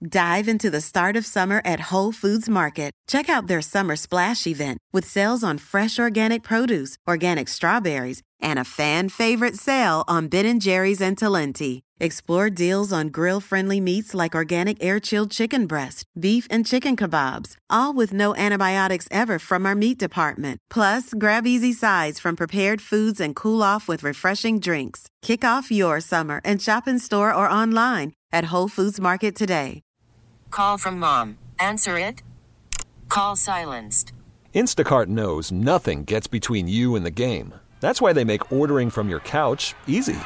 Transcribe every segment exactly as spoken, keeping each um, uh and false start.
Dive into the start of summer at Whole Foods Market. Check out their Summer Splash event with sales on fresh organic produce, organic strawberries, and a fan-favorite sale on Ben and Jerry's and Talenti. Explore deals on grill-friendly meats like organic air-chilled chicken breast, beef and chicken kebabs, all with no antibiotics ever from our meat department. Plus, grab easy sides from prepared foods and cool off with refreshing drinks. Kick off your summer and shop in store or online at Whole Foods Market today. Call from mom. Answer it. Call silenced. Instacart knows nothing gets between you and the game. That's why they make ordering from your couch easy.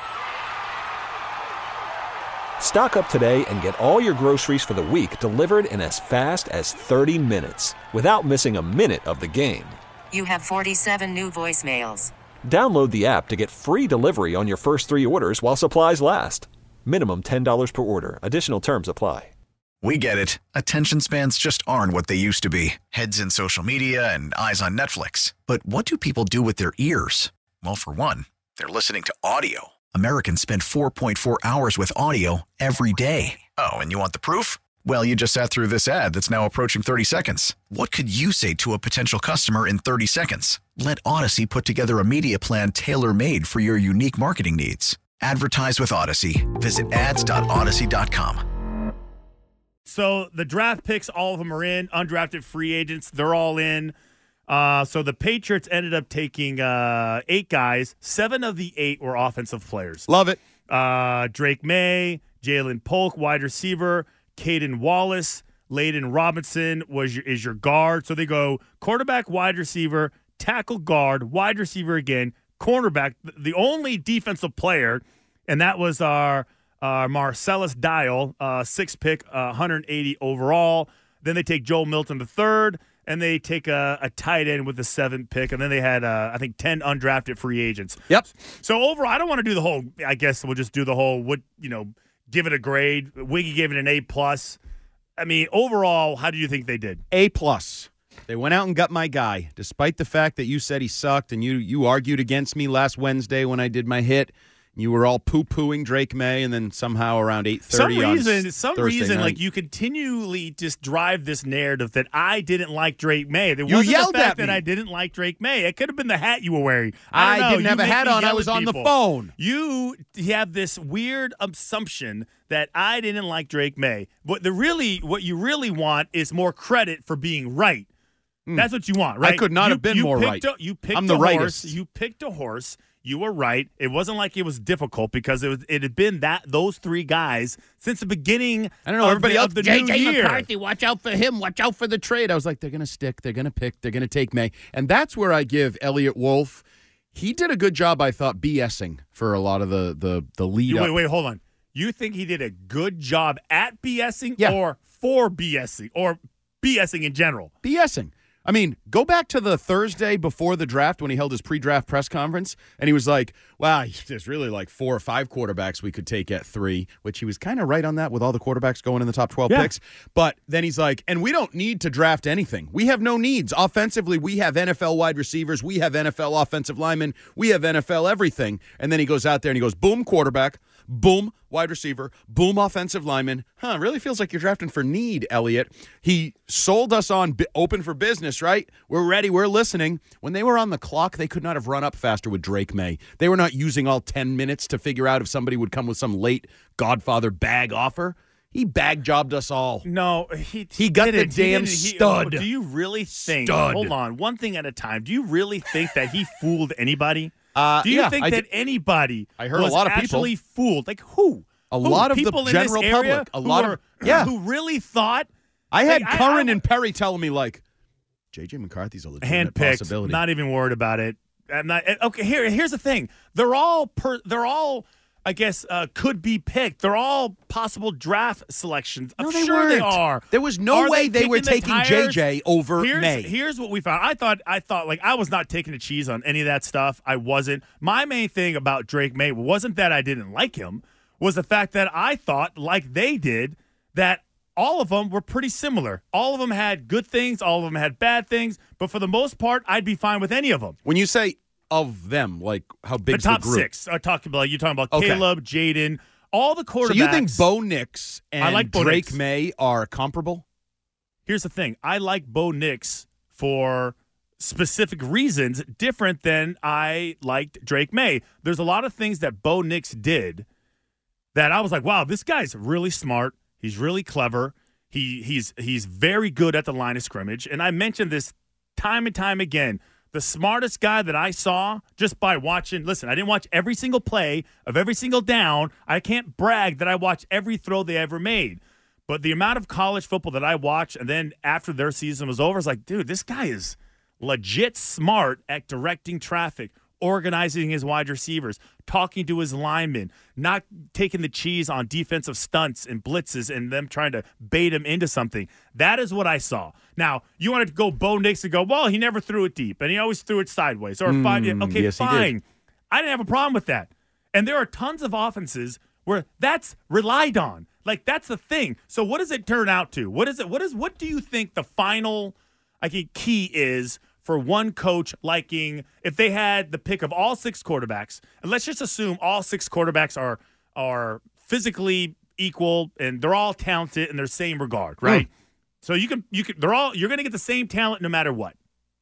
Stock up today and get all your groceries for the week delivered in as fast as thirty minutes without missing a minute of the game. You have forty-seven new voicemails. Download the app to get free delivery on your first three orders while supplies last. Minimum ten dollars per order. Additional terms apply. We get it. Attention spans just aren't what they used to be. Heads in social media and eyes on Netflix. But what do people do with their ears? Well, for one, they're listening to audio. Americans spend four point four hours with audio every day. Oh, and you want the proof? Well, you just sat through this ad that's now approaching thirty seconds. What could you say to a potential customer in thirty seconds? Let Odyssey put together a media plan tailor-made for your unique marketing needs. Advertise with Odyssey. Visit ads dot odyssey dot com. So the draft picks, all of them are in. Undrafted free agents, they're all in. Uh, so the Patriots ended up taking uh, eight guys. Seven of the eight were offensive players. Love it. Uh, Drake May, Jalen Polk, wide receiver, Caden Wallace, Layden Robinson was your, is your guard. So they go quarterback, wide receiver, tackle, guard, wide receiver again, cornerback. The only defensive player, and that was our – Uh, Marcellus Dial, uh, sixth pick, uh, one hundred eighty overall. Then they take Joe Milton the third, and they take a, a tight end with the seventh pick. And then they had, uh, I think, ten undrafted free agents. Yep. So overall, I don't want to do the whole. I guess we'll just do the whole. What you know, give it a grade. Wiggy gave it an A plus. I mean, overall, how do you think they did? A plus. They went out and got my guy, despite the fact that you said he sucked, and you you argued against me last Wednesday when I did my hit. You were all poo-pooing Drake May, and then somehow around eight thirty some on reason, some Thursday reason, night. like you continually just drive this narrative that I didn't like Drake May. There You wasn't yelled the fact at that me. I didn't like Drake May. It could have been the hat you were wearing. I, I don't know. didn't You have a make hat me on. I yell was at on the people. phone. You have this weird assumption that I didn't like Drake May. What the really, what you really want is more credit for being right. Mm. That's what you want, right? I could not you, have been you more picked right. A, you picked I'm the a horse. rightest. You picked a horse. You were right. It wasn't like it was difficult because it was. It had been that those three guys since the beginning. I don't know. Of Everybody the, else, of the J new J year. McCarthy, watch out for him. Watch out for the trade. I was like, they're going to stick. They're going to pick. They're going to take May. And that's where I give Elliot Wolf. He did a good job, I thought, BSing for a lot of the the, the lead You, up. wait, wait, hold on. You think he did a good job at BSing Yeah. or for BSing or BSing in general? BSing. I mean, go back to the Thursday before the draft when he held his pre-draft press conference, and he was like, wow, there's really like four or five quarterbacks we could take at three, which he was kind of right on that with all the quarterbacks going in the top twelve yeah. picks. But then he's like, and we don't need to draft anything. We have no needs. Offensively, we have N F L wide receivers. We have N F L offensive linemen. We have N F L everything. And then he goes out there and he goes, boom, quarterback. Boom, wide receiver. Boom, offensive lineman. Huh, really feels like you're drafting for need, Elliot. He sold us on b- open for business, right? We're ready. We're listening. When they were on the clock, they could not have run up faster with Drake May. They were not using all ten minutes to figure out if somebody would come with some late Godfather bag offer. He bag jobbed us all. No, he He got the didn't. He damn didn't. He- stud. do you really think? Stud. Hold on, one thing at a time. Do you really think that he fooled anybody? Uh, do you yeah, think I that did- anybody I heard a was lot of people. actually fooled? Like who? A Who? lot of the people in general this area public. A who lot are- of yeah. who really thought. I had Like, I- Curran I- and Perry telling me like, J J McCarthy's a legitimate handpicked. possibility. Not even worried about it. I'm not okay. Here, here's the thing. They're all per, They're all. I guess uh, could be picked. They're all possible draft selections. I'm No, they sure weren't. they are. There was no Are way they, were kicking the taking J tires? J over here's, May. Here's what we found. I thought, I thought, like I was not taking the cheese on any of that stuff. I wasn't. My main thing about Drake May wasn't that I didn't like him. Was the fact that I thought, like they did, that all of them were pretty similar. All of them had good things. All of them had bad things. But for the most part, I'd be fine with any of them. When you say of them, like how The big's top the group? six. I talking about. You talking about Okay. Caleb, Jaden, all the quarterbacks. So you think Bo Nix and I like Bo Drake Nix. May are comparable? Here's the thing. I like Bo Nix for specific reasons different than I liked Drake May. There's a lot of things that Bo Nix did that I was like, wow, this guy's really smart. He's really clever. He he's he's very good at the line of scrimmage. And I mentioned this time and time again. The smartest guy that I saw just by watching, listen, I didn't watch every single play of every single down. I can't brag that I watched every throw they ever made. But the amount of college football that I watched, and then after their season was over, I was like, dude, this guy is legit smart at directing traffic, organizing his wide receivers, talking to his linemen, not taking the cheese on defensive stunts and blitzes and them trying to bait him into something. That is what I saw. Now, you wanted to go Bo Nix and go, well, he never threw it deep, and he always threw it sideways. Or Mm, five, okay, yes, he fine. did. I didn't have a problem with that. And there are tons of offenses where that's relied on. Like, that's the thing. So what does it turn out to? What is it? What is? What do you think the final I think, key is for one coach liking, if they had the pick of all six quarterbacks, and let's just assume all six quarterbacks are are physically equal and they're all talented in their same regard, right? Mm. So you can you can they're all you're going to get the same talent no matter what,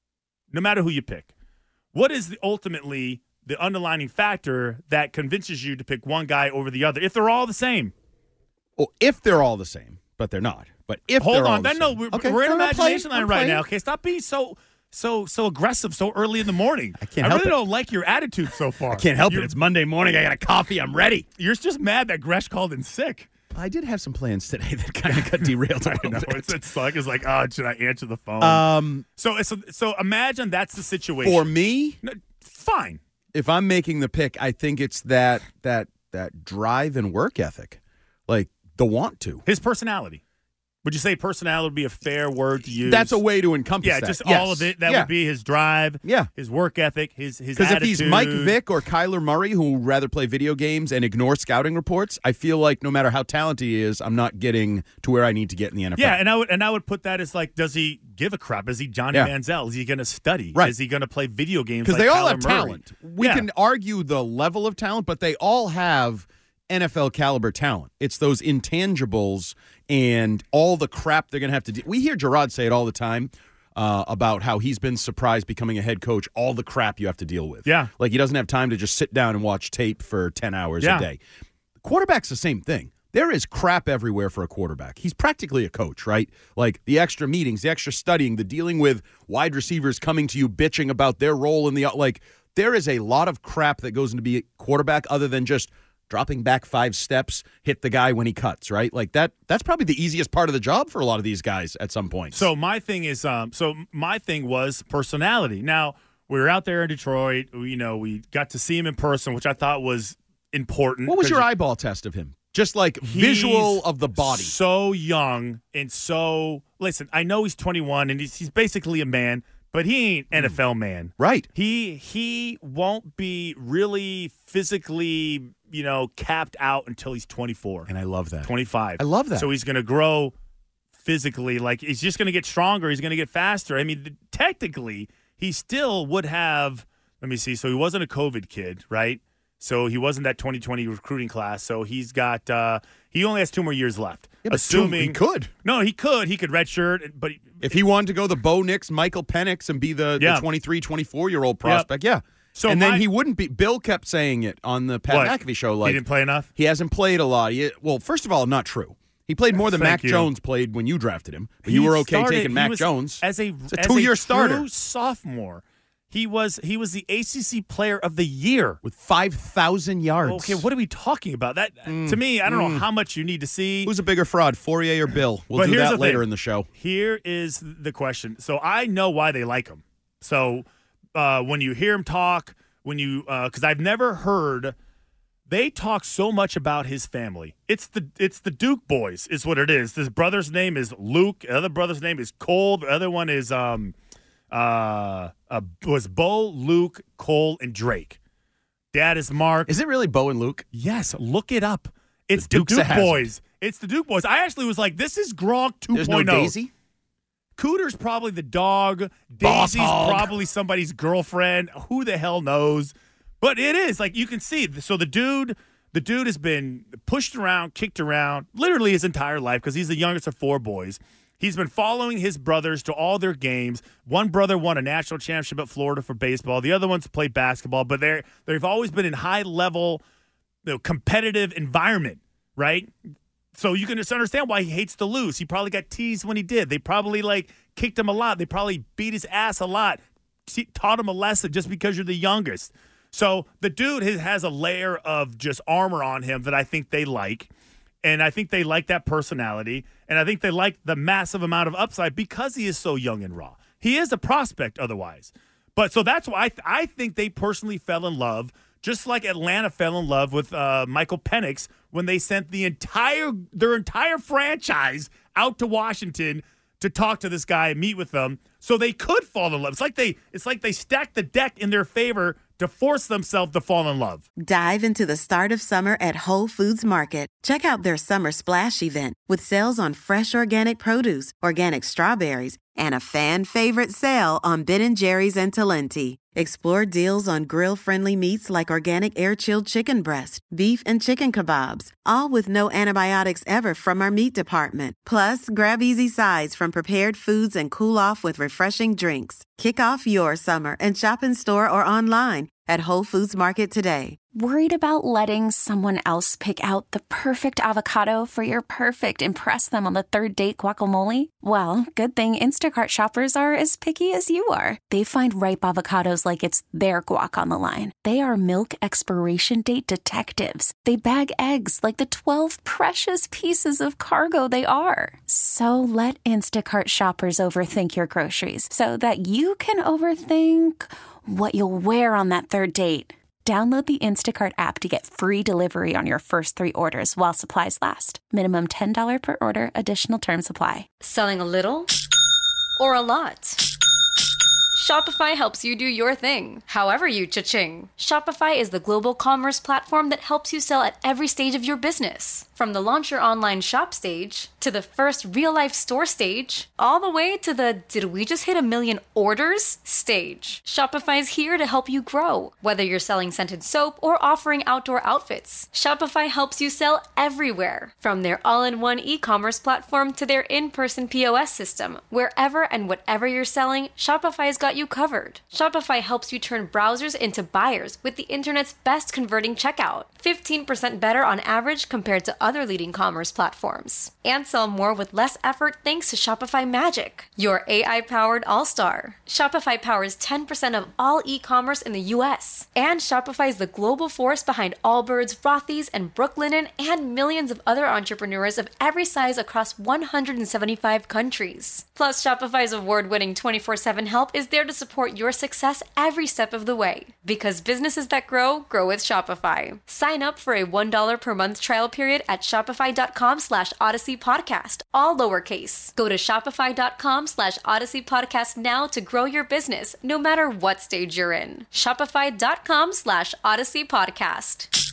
no matter who you pick. What is the ultimately the underlining factor that convinces you to pick one guy over the other if they're all the same? Well, if they're all the same, but they're not. But if hold they're on, all the then no, same. we're, okay, we're in no, no, imagination playing, line right playing. now. Okay, stop being so so so aggressive so early in the morning. I can't I help really it. don't like your attitude so far. I can't help You're- it. It's Monday morning. I got a coffee. I'm ready. You're just mad that Gresh called in sick. I did have some plans today that kind of got derailed a I little know. bit. It's, it's like, it's like, oh, should I answer the phone? Um, so, so, so imagine that's the situation. for me, No, fine. if I'm making the pick, I think it's that that that drive and work ethic, like the want to. His personality. Would you say personality would be a fair word to use? That's a way to encompass Yeah, that. just Yes. all of it. That yeah. would be his drive, Yeah. his work ethic, his his Because if attitude. he's Mike Vick or Kyler Murray, who would rather play video games and ignore scouting reports, I feel like no matter how talented he is, I'm not getting to where I need to get in the N F L. Yeah, and I would and I would put that as like, does he give a crap? Is he Johnny Yeah. Manziel? Is he going to study? Right. Is he going to play video games? Because like they all Kyler have Murray? talent. We Yeah. can argue the level of talent, but they all have N F L caliber talent. It's those intangibles and all the crap they're going to have to do. We hear Gerard say it all the time uh, about how he's been surprised becoming a head coach, all the crap you have to deal with. Yeah. Like he doesn't have time to just sit down and watch tape for ten hours Yeah. a day. Quarterback's the same thing. There is crap everywhere for a quarterback. He's practically a coach, right? Like the extra meetings, the extra studying, the dealing with wide receivers coming to you bitching about their role in the like. There is a lot of crap that goes into being a quarterback other than just dropping back five steps, hit the guy when he cuts, right? Like that. That's probably the easiest part of the job for a lot of these guys at some point. So my thing is, um, so my thing was personality. Now we were out there in Detroit. You know, we got to see him in person, which I thought was important. what was 'cause your eyeball test of him? Just like visual he's of the body. So young and so. Listen, I know he's twenty-one and he's, he's basically a man, but he ain't N F L man. Right. He he won't be really physically, you know, capped out until he's twenty-four. And I love that. twenty-five. I love that. So he's going to grow physically. Like, he's just going to get stronger. He's going to get faster. I mean, th- technically, he still would have, let me see. So he wasn't a COVID kid, right? So he wasn't that twenty twenty recruiting class. So he's got, uh, he only has two more years left. Yeah, but assuming he could. No, he could. He could redshirt, but he, If he wanted to go the Bo Nix, Michael Penix, and be the, Yeah. the twenty-three, twenty-four-year-old prospect, yeah. So and then my- he wouldn't be. Bill kept saying it on the Pat What? McAfee show. Like he didn't play enough. he hasn't played a lot. He, well, first of all, not true. He played more than Thank Mac you. Jones played when you drafted him. But He you were okay started- taking he Mac was- Jones as a, It's a as two-year true starter sophomore. He was he was the A C C Player of the Year. with five thousand yards. Okay, what are we talking about? That to me, I don't know how much you need to see. Who's a bigger fraud, Fourier or Bill? We'll But do here's that the later thing. in the show. Here is the question. So I know why they like him. So uh, when you hear him talk, when you because I've never heard they talk so much about his family. It's the it's the Duke boys is what it is. His brother's name is Luke. The other brother's name is Cole. The other one is um uh, uh was Bo, Luke, Cole, and Drake. Dad is Mark. Is it really Bo and Luke? Yes, look it up. It's the, Dukes of Duke Hazzard. boys. It's the Duke boys. I actually was like, this is Gronk two point oh. There's no Daisy? Cooter's probably the dog. Boss Daisy's hog. probably somebody's girlfriend. Who the hell knows? But it is like you can see. So the dude, The dude has been pushed around, kicked around, literally his entire life because he's the youngest of four boys. He's been following his brothers to all their games. One brother won a national championship at Florida for baseball. The other ones play basketball, but they're, they've always been in high-level, you know, competitive environment, right? So you can just understand why he hates to lose. He probably got teased when he did. They probably, like, kicked him a lot. They probably beat his ass a lot, t- taught him a lesson just because you're the youngest. So the dude has, has a layer of just armor on him that I think they like. And I think they like that personality. And I think they like the massive amount of upside because he is so young and raw. He is a prospect otherwise. But so that's why I, th- I think they personally fell in love, just like Atlanta fell in love with uh, Michael Penix when they sent the entire their entire franchise out to Washington to talk to this guy and meet with them so they could fall in love. It's like they it's like they stacked the deck in their favor to force themselves to fall in love. Dive into the start of summer at Whole Foods Market. Check out their Summer Splash event with sales on fresh organic produce, organic strawberries, and a fan-favorite sale on Ben and Jerry's and Talenti. Explore deals on grill-friendly meats like organic air-chilled chicken breast, beef and chicken kebabs, all with no antibiotics ever from our meat department. Plus, grab easy sides from prepared foods and cool off with refreshing drinks. Kick off your summer and shop in store or online at Whole Foods Market today. Worried about letting someone else pick out the perfect avocado for your perfect impress them on the third date guacamole? Well, good thing Instacart shoppers are as picky as you are. They find ripe avocados like it's their guac on the line. They are milk expiration date detectives. They bag eggs like the twelve precious pieces of cargo they are. So let Instacart shoppers overthink your groceries so that you can overthink what you'll wear on that third date. Download the Instacart app to get free delivery on your first three orders while supplies last. Minimum ten dollars per order. Additional terms apply. Selling a little or a lot? Shopify helps you do your thing, however you cha-ching. Shopify is the global commerce platform that helps you sell at every stage of your business. From the launch your online shop stage, to the first real-life store stage, all the way to the did we just hit a million orders stage. Shopify is here to help you grow. Whether you're selling scented soap or offering outdoor outfits, Shopify helps you sell everywhere. From their all-in-one e-commerce platform to their in-person P O S system, wherever and whatever you're selling, Shopify's got you covered. Shopify helps you turn browsers into buyers with the internet's best converting checkout. fifteen percent better on average compared to other leading commerce platforms. And sell more with less effort thanks to Shopify Magic, your A I-powered all-star. Shopify powers ten percent of all e-commerce in the U S. And Shopify is the global force behind Allbirds, Rothy's, and Brooklinen, and millions of other entrepreneurs of every size across one hundred seventy-five countries. Plus, Shopify's award-winning twenty-four seven help is there to support your success every step of the way. Because businesses that grow, grow with Shopify. Sign up for a one dollar per month trial period at shopify.com slash Odyssey Podcast, all lowercase. Go to shopify.com slash Odyssey Podcast now to grow your business, no matter what stage you're in. Shopify.com slash Odyssey Podcast.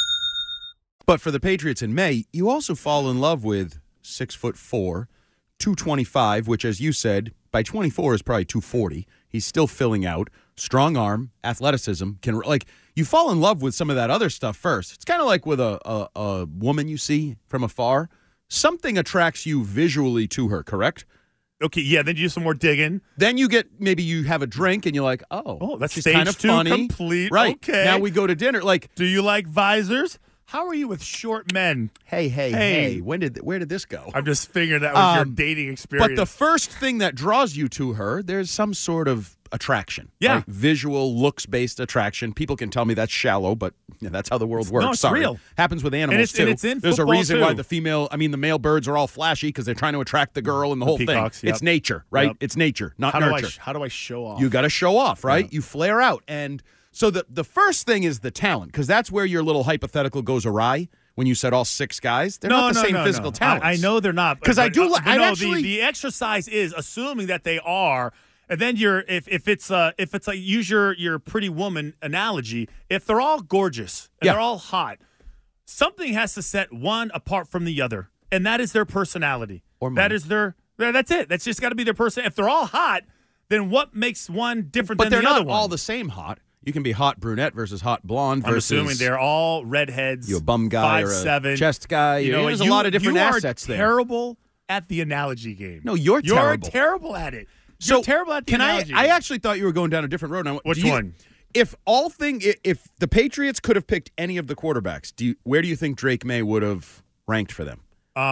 But for the Patriots in May, you also fall in love with six foot four, two twenty-five, which, as you said, by twenty-four is probably two forty. He's still filling out. Strong arm, athleticism. Can like you fall in love with some of that other stuff first. It's kind of like with a, a a woman you see from afar. Something attracts you visually to her, correct? Okay, yeah, then you do some more digging. Then you get, maybe you have a drink and you're like, oh, oh that's she's stage kind of two funny. Complete. Right. Okay. Now we go to dinner. Like, do you like visors? How are you with short men? Hey, hey, hey. hey. When did where did this go? I'm just figuring that was um, your dating experience. But the first thing that draws you to her, there's some sort of attraction. Yeah. Right? Visual, looks-based attraction. People can tell me that's shallow, but yeah, that's how the world works. No, it's Sorry. real. Happens with animals, and it's, too. And it's in There's a reason too. why the female, I mean, the male birds are all flashy because they're trying to attract the girl and the, the whole peacocks, thing. yep. It's nature, right? Yep. It's nature, not how nurture. Do I, how do I show off? You got to show off, right? Yep. You flare out. And so the, the first thing is the talent, because that's where your little hypothetical goes awry. When you said all six guys, they're no, not the no, same no, physical no. talents. I, I know they're not. Because I do. But, I no, actually the, the exercise is assuming that they are, and then you're if if it's uh if it's like use your your Pretty Woman analogy. If they're all gorgeous and Yeah. they're all hot, something has to set one apart from the other, and that is their personality. Or that money. is their. That's it. That's just got to be their person. If they're all hot, then what makes one different but than they're the other not one? all the same hot. You can be hot brunette versus hot blonde. I'm versus assuming they're all redheads. You a bum guy five, or a seven. chest guy. You know, there's you, a lot of different you assets are there. Terrible at the analogy game. No, you're you're terrible. terrible at it. So You're terrible at the can analogy I? game. I actually thought you were going down a different road. Now, Which do you- one? If all thing, i- if the Patriots could have picked any of the quarterbacks, do you, where do you think Drake May would have ranked for them?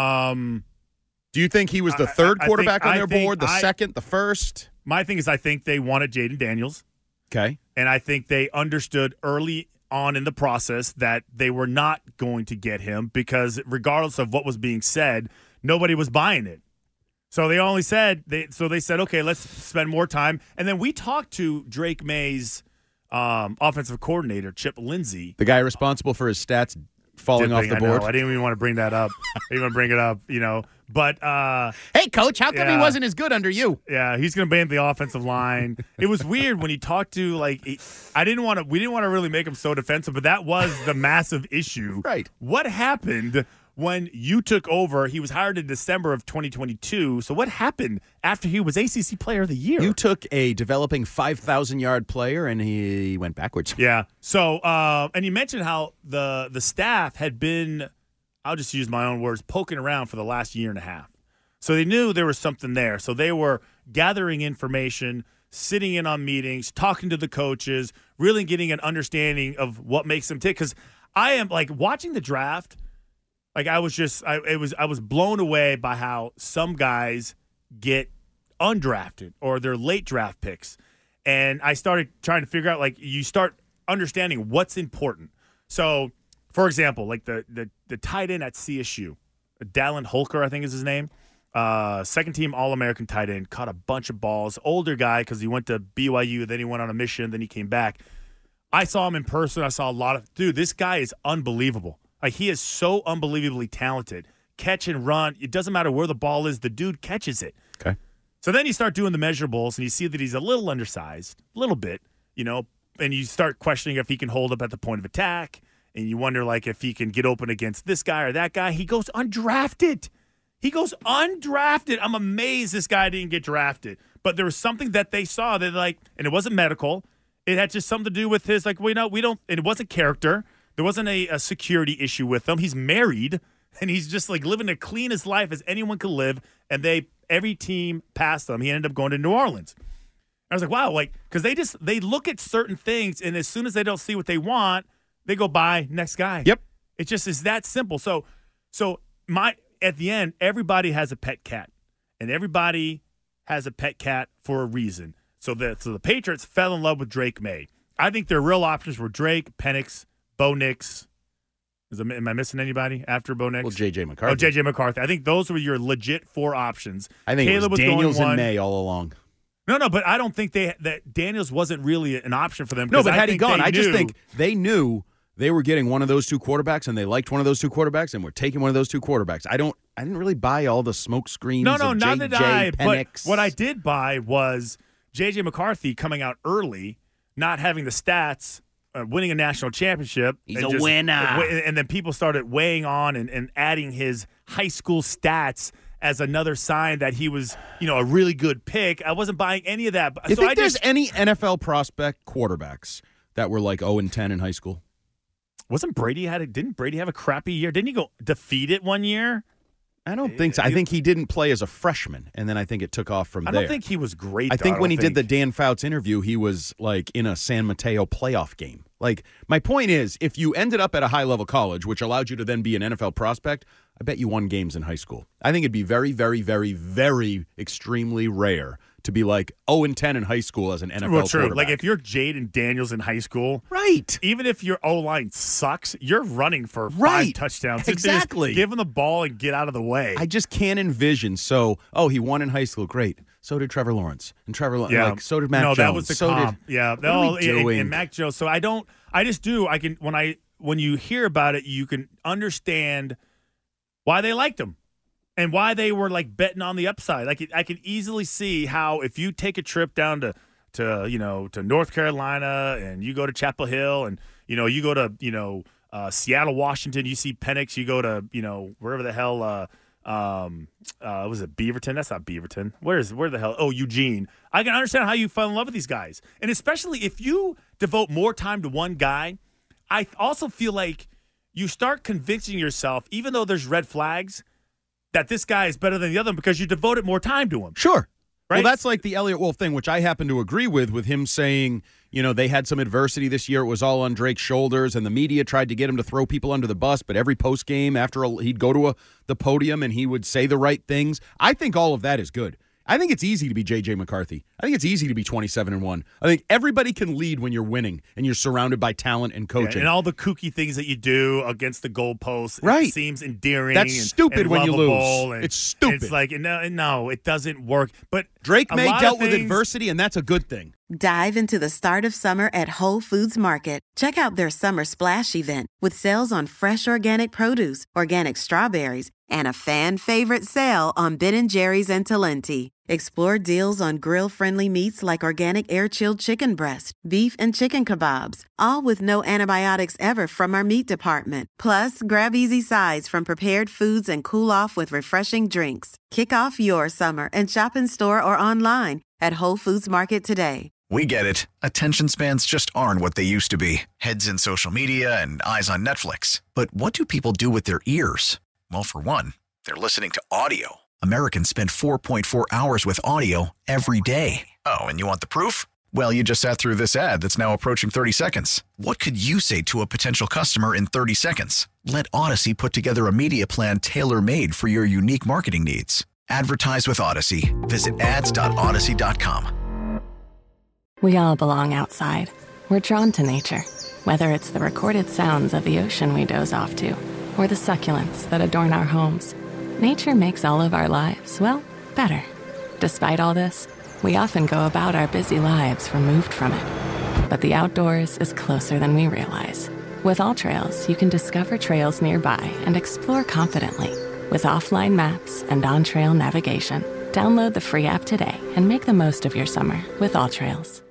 Um, Do you think he was the I- third I- I quarterback think- on their I think board, the I- second, the first? my thing is, I think they wanted Jaden Daniels, Okay. and I think they understood early on in the process that they were not going to get him because regardless of what was being said, nobody was buying it. So they only said they. So they said, okay, let's spend more time. And then we talked to Drake May's um, offensive coordinator, Chip Lindsey. The guy responsible for his stats falling off Dipping, the I know. board. I didn't even want to bring that up. I didn't want to bring it up, you know. But uh, Hey, coach, how come he Yeah. wasn't as good under you? yeah, he's going to ban the offensive line. It was weird when he talked to like. He, I didn't want to. We didn't want to really make him so defensive, but that was the massive issue. Right. What happened when you took over? He was hired in December of twenty twenty-two. So what happened after he was A C C Player of the Year? You took a developing five thousand yard player and he went backwards. Yeah. So, uh, and you mentioned how the the staff had been, I'll just use my own words, poking around for the last year and a half. So they knew there was something there. So they were gathering information, sitting in on meetings, talking to the coaches, really getting an understanding of what makes them tick. Because I am like watching the draft. Like I was just, I it was, I was blown away by how some guys get undrafted or they're late draft picks. And I started trying to figure out, like, you start understanding what's important. So, for example, like the the, the tight end at C S U, Dallin Holker, I think is his name, uh, second team All-American tight end, caught a bunch of balls, older guy because he went to B Y U, then he went on a mission, then he came back. I saw him in person. I saw a lot of, dude, this guy is unbelievable. Like, he is so unbelievably talented. Catch and run. It doesn't matter where the ball is. The dude catches it. Okay. So then you start doing the measurables, and you see that he's a little undersized, a little bit, you know, and you start questioning if he can hold up at the point of attack, and you wonder, like, if he can get open against this guy or that guy. He goes undrafted. He goes undrafted. I'm amazed this guy didn't get drafted. But there was something that they saw that, like, and it wasn't medical. It had just something to do with his, like, well, you know, we don't, and it wasn't character. There wasn't a, a security issue with him. He's married, and he's just, like, living the cleanest life as anyone could live, and they, every team passed him. He ended up going to New Orleans. I was like, wow, like, because they just, they look at certain things, and as soon as they don't see what they want, they go buy next guy. Yep. It just is that simple. So, so my, at the end, everybody has a pet cat, and everybody has a pet cat for a reason. So the, so the Patriots fell in love with Drake May. I think their real options were Drake, Penix, Bo Nix. Is, am I missing anybody after Bo Nix? Well, J J McCarthy. Oh, J J McCarthy. I think those were your legit four options. I think Caleb it was, was going Daniels and one. May all along. No, no, but I don't think they that Daniels wasn't really an option for them. No, 'cause but I had he think gone, they I just knew- think they knew they were getting one of those two quarterbacks, and they liked one of those two quarterbacks, and were taking one of those two quarterbacks. I don't, I didn't really buy all the smoke screens. No, no, of not J J, that I. Penix. But what I did buy was J J McCarthy coming out early, not having the stats, uh, winning a national championship. He's and a just- winner. And then people started weighing on and, and adding his high school stats as another sign that he was, you know, a really good pick. I wasn't buying any of that. You so think I there's just, any N F L prospect quarterbacks that were like oh and ten in high school? wasn't Brady had a, didn't Brady have a crappy year? Didn't he go defeated one year? I don't think so. I think he didn't play as a freshman, and then I think it took off from I there. don't think he was great. I though. think when don't he think. did the Dan Fouts interview, he was like in a San Mateo playoff game. Like, my point is, if you ended up at a high-level college, which allowed you to then be an N F L prospect, I bet you won games in high school. I think it'd be very, very, very, very extremely rare to be like oh and ten in high school as an N F L well, true. quarterback. Like if you're Jaden Daniels in high school, right? Even if your O line sucks, you're running for Right. five touchdowns. Just- Exactly. Just give him the ball and get out of the way. I just can't envision. So, oh, he won in high school. Great. So did Trevor Lawrence. And Trevor, Lawrence, yeah. like, so did Mac no, Jones. that was the so comp. Did, yeah. what are we and- doing? And Mac Jones. So I don't. I just do. I can when I when you hear about it, you can understand why they liked him. And why they were like betting on the upside. Like I can easily see how if you take a trip down to, to you know to North Carolina and you go to Chapel Hill and you know you go to you know uh, Seattle, Washington, you see Penix. You go to you know wherever the hell uh, um, uh, was it Beaverton? That's not Beaverton. Where's where the hell? Oh, Eugene. I can understand how you fell in love with these guys, and especially if you devote more time to one guy. I also feel like you start convincing yourself, even though there's red flags, that this guy is better than the other one because you devoted more time to him. Sure. Right? Well, that's like the Elliot Wolf thing, which I happen to agree with, with him saying, you know, they had some adversity this year. It was all on Drake's shoulders, and the media tried to get him to throw people under the bus, but every post game after a, he'd go to a, the podium and he would say the right things. I think all of that is good. I think it's easy to be J J McCarthy. I think it's easy to be twenty-seven and one. I think everybody can lead when you're winning and you're surrounded by talent and coaching. Yeah, and all the kooky things that you do against the goalposts, right. It seems endearing. That's and, stupid and when you lose. And, it's stupid. And it's like, no, no, it doesn't work. But Drake May dealt things, with adversity, and that's a good thing. Dive into the start of summer at Whole Foods Market. Check out their Summer Splash event with sales on fresh organic produce, organic strawberries, and a fan-favorite sale on Ben and Jerry's and Talenti. Explore deals on grill-friendly meats like organic air-chilled chicken breast, beef and chicken kebabs, all with no antibiotics ever from our meat department. Plus, grab easy sides from prepared foods and cool off with refreshing drinks. Kick off your summer and shop in store or online at Whole Foods Market today. We get it. Attention spans just aren't what they used to be. Heads in social media and eyes on Netflix. But what do people do with their ears? Well, for one, they're listening to audio. Americans spend four point four hours with audio every day. Oh, and you want the proof? Well, you just sat through this ad that's now approaching thirty seconds. What could you say to a potential customer in thirty seconds? Let Odyssey put together a media plan tailor-made for your unique marketing needs. Advertise with Odyssey. Visit ads dot odyssey dot com. We all belong outside. We're drawn to nature, whether it's the recorded sounds of the ocean we doze off to, or the succulents that adorn our homes. Nature makes all of our lives, well, better. Despite all this, we often go about our busy lives removed from it. But the outdoors is closer than we realize. With AllTrails, you can discover trails nearby and explore confidently. With offline maps and on-trail navigation, download the free app today and make the most of your summer with AllTrails.